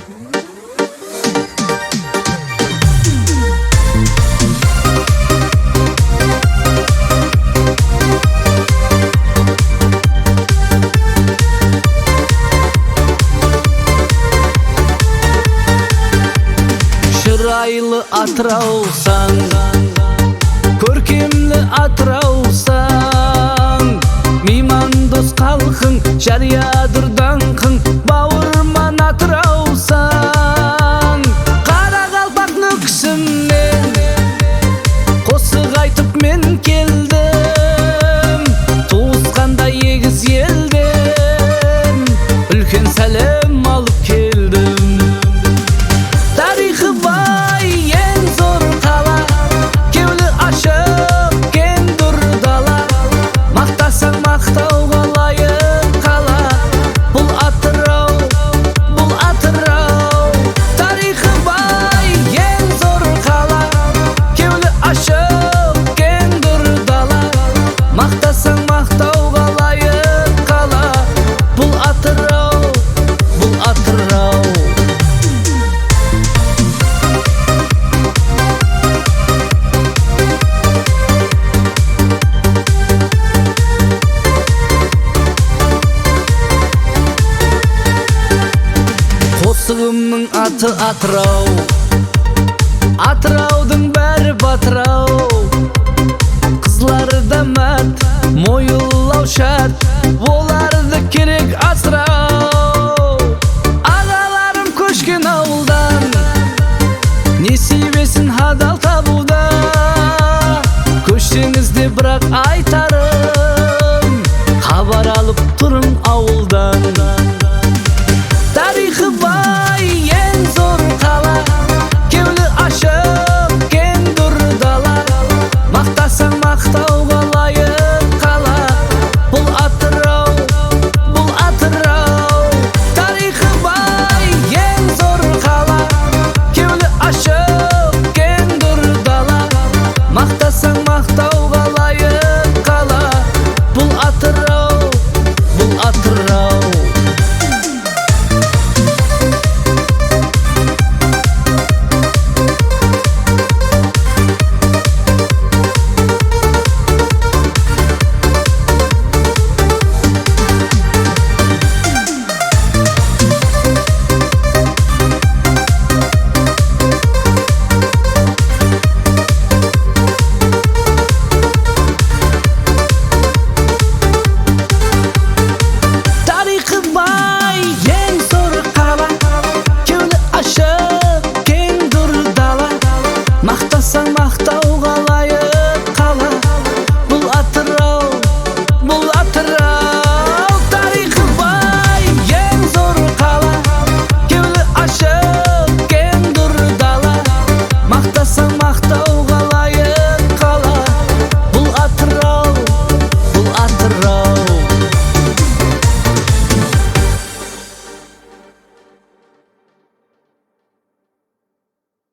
Şıraylı Atırausan, көркемлі Atırausan, мейман дос халқың, жариядыр даңқың, бауырман Atırausan. Қара қалпақ нүксіммен қосық айтып мен келдім, туысқандай егіз елден үлкен сәлем алып келдім. Тарихы бай ең зор қала, кеулі ашық кең дүр дала, мақтасаң мақтауға лайық қала. Бұл Атырау, бұл Атырау. Тарихы бай ең зор қала, кеулі ашық кең дүр дала, мақтасаң мақтауға лайық қала. Бұл Атырау, бұл Атырау. Қосығымның аты Атырау, Атыраудың бәрі батырау. Қызлары да мәт, мойылау шарт, оларды керек асырау.